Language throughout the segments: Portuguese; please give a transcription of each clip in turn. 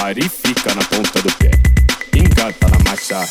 para e fica na ponta do pé. Engata na marcha.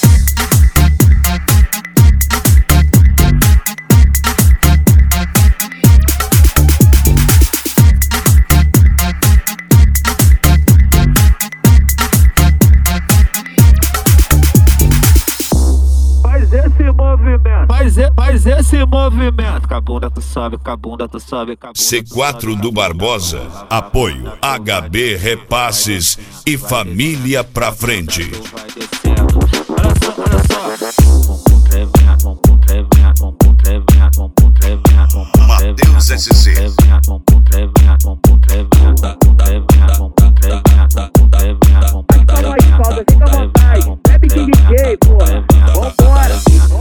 Faz esse movimento. Com a bunda tu sobe, com a bunda tu sobe, com a bunda C4 do Barbosa. Apoio HB Repasses e Família Pra Frente. vai descendo. Olha só, olha só. Bumbum tremendo, bumbum tremendo, bumbum tremendo, bumbum tremendo, bumbum Matheus SC. bumbum tremendo, bumbum tremendo, bumbum tremendo, bumbum tremendo, bumbum tremendo, bumbum tremendo. Fica à vontade, bebe que DJ, porra. Vambora.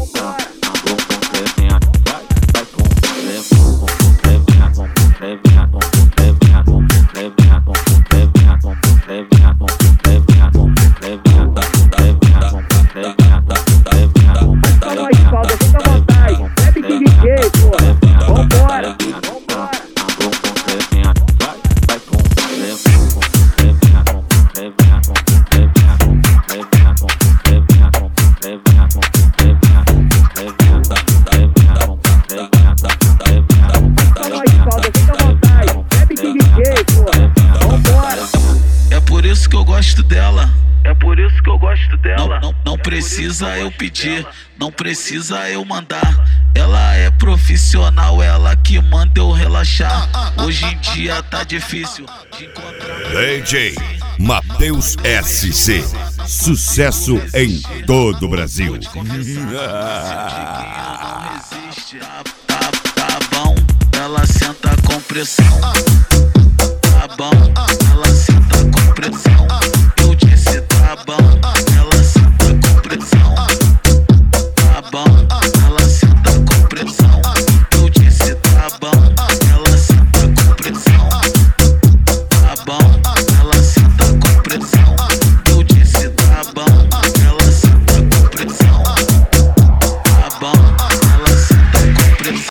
É por isso que eu gosto dela. É por isso que eu gosto dela. Não precisa eu pedir, não precisa eu mandar. Ela é profissional, ela que manda eu relaxar. Hoje em dia tá difícil de encontrar. DJ Matheus SC. Sucesso em todo o Brasil. Tá bom, ela senta com pressão. Tá bom, ela senta com pressão.